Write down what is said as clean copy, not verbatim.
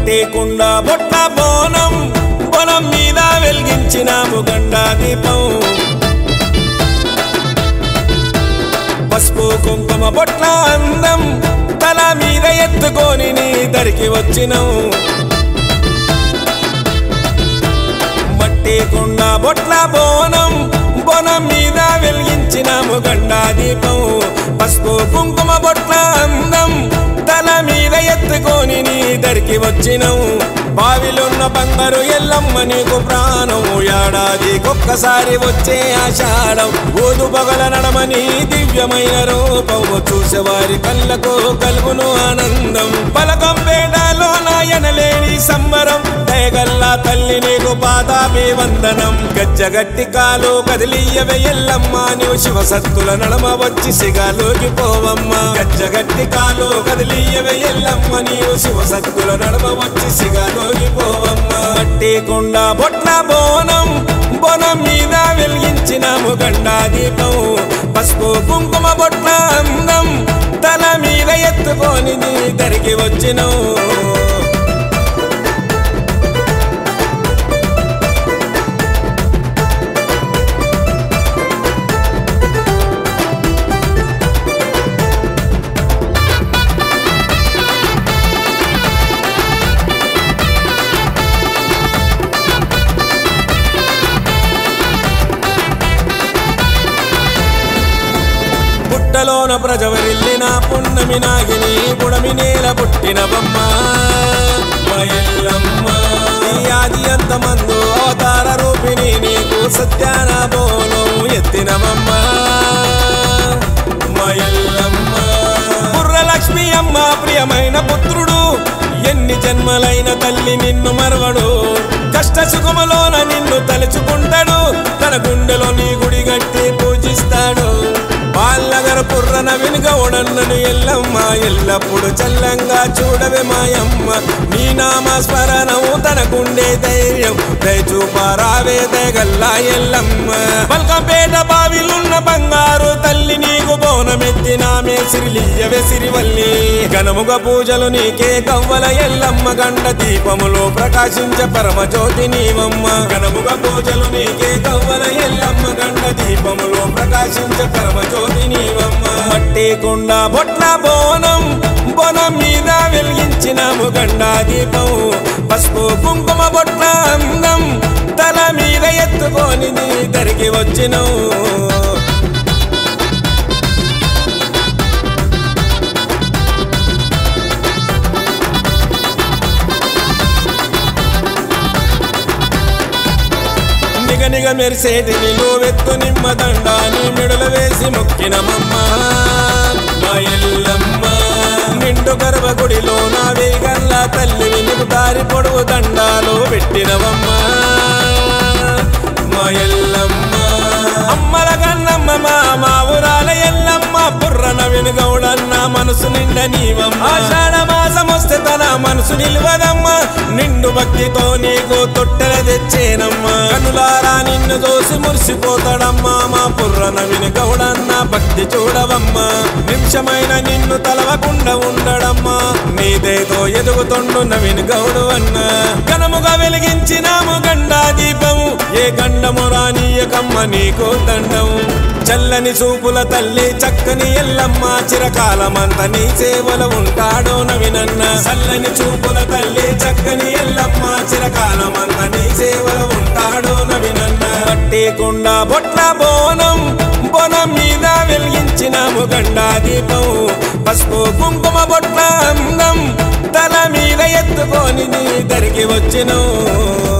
మట్టి కుండ బొట్ల బోనం బొనం మీద వెలిగించినాము గండా దీపం పసుపు కుంకుమ బొట్ల అందం తల మీద ఎత్తుకొని నీ దరికి వచ్చినం మట్టి కుండ బొట్ల బోనం బొనం మీద వెలిగించినాము గండా దీపం పసుపు కుంకుమ బొట్ల అందం తల మీద ఎత్తుకొని నీ దరికి వచ్చినం బావిలున్న బంగారు ఎల్లమ్మ నీకు ప్రాణం ఏడాదికొక్కసారి వచ్చే ఆషాఢం ఊదు పగల నడమని దివ్యమైన రూపం చూసేవారి కళ్ళకు కలుగును ఆనందం పలకంపేటలో నాయనలేని సంబరం దయగల్లా తల్లి నీకు పాదాభివందనం గజ్జగట్టి కాలు కదిలియ్యవే ఎల్లమ్మ నీవు శివసత్తుల నడమ వచ్చి సిగాలోకి పోవమ్మ గజ్జగట్టి కాలు కదిలియ్యవే ఎల్లమ్మ నీవు శివసత్తుల నడమ వచ్చి సిగాలోకి పోవమ్మ మట్టి కుండ బొట్ల బోనం బొనం మీద వెలిగించినాము గండా దీపం పసుపు కుంకుమ బొట్ల అందం తల మీద ఎత్తుకొని నీ దరికి వచ్చినం పుట్టలోన ప్రజవరిల్లిన పున్నమి నాగిని పుడమి నేల పుట్టినవమ్మ ఎల్లమ్మ ఆది అంత మందు అవతార రూపిణి నీకు సత్యాన బోనం ఎత్తినవమ్మ ఎల్లమ్మ పుర్రలక్ష్మి అమ్మ ప్రియమైన పుత్రుడు ఎన్ని జన్మలైన తల్లి నిన్ను మరవడు కష్ట సుఖములోన నిన్ను తలుచుకుంటాడు తన గుండెలో నీ గుడి గట్టి పూజిస్తాడు బాలనగర పుర్రన వినుగౌడన్నను ఎల్లమ్మ ఎల్లప్పుడు చల్లంగా చూడవే మాయమ్మ నీ నామ స్మరణము తనకుండే ధైర్యం దయచూపారావే దయగల్లా ఎల్లమ్మ బల్కంపేట బావిలున్న బంగారు తల్లి నీకు బోనమెత్తినామే సిరిలియ్యవే సిరివల్లి ఘనముగ పూజలు నీకే కవ్వల ఎల్లమ్మ గండ దీపములో ప్రకాశించే పరమజ్యోతి నీవమ్మ ఘనముగ పూజలు నీకే కవ్వల ఎల్లమ్మ గండ దీపములో ప్రకాశించే పరమజ్యోతి నీవమ్మ మట్టి కుండ బొట్ల బోనం బొనం మీద వెలిగించినాము గండా దీపం పసుపు కుంకుమ బొట్ల అందం తల మీద ఎత్తుకొని నీ దరికి వచ్చినం నిగ మెరిసేటి నిలువెత్తు నిమ్మదండ నీ మెడల వేసి మొక్కినమమ్మ మా ఎల్లమ్మ నిండు గర్భగుడిలో నా వేగల్లా తల్లివి నీకు దారి పొడవు దండాలు పెట్టినవమ్మ మా ఎల్లమ్మ అమ్మల గన్నమ్మ మా ఊరాల ఎల్లమ్మ పుర్రన వినుగౌడన్న మనసు నిండ నీవమ్మ ఆషాఢ మాసం వస్తే తన మనసు నిలువదమ్మ నిండు భక్తితో నీకు తొట్టెల తెచ్చేనమ్మ కనులారా నిన్ను చూసి మురిసిపోతాడమ్మా మా పుర్రన వినుగౌడన్న భక్తి చూడవమ్మ నిమిషమైన నిన్ను తలవకుండా ఉండడమ్మా నీదేదో ఎదుగుతుండు నవీన్ గౌడు అన్న ఘనముగా వెలిగించినాము గండా దీపం ఏ గండము రానీయకమ్మ నీకు దండం చల్లని చూపుల తల్లి చక్కని ఎల్లమ్మ చిరకాలమంత నీ సేవలు ఉంటాడో నవినన్న చల్లని చూపుల తల్లి చక్కని ఎల్లమ్మ చిరకాలమంత నీ సేవలు ఉంటాడో నవినన్న మట్టి కుండ బొట్ల బోనం బొనం మీద వెలిగించినాము గండా దీపం పసుపు కుంకుమ బొట్ల అందం తల మీద ఎత్తుకొని నీ దరికి వచ్చినం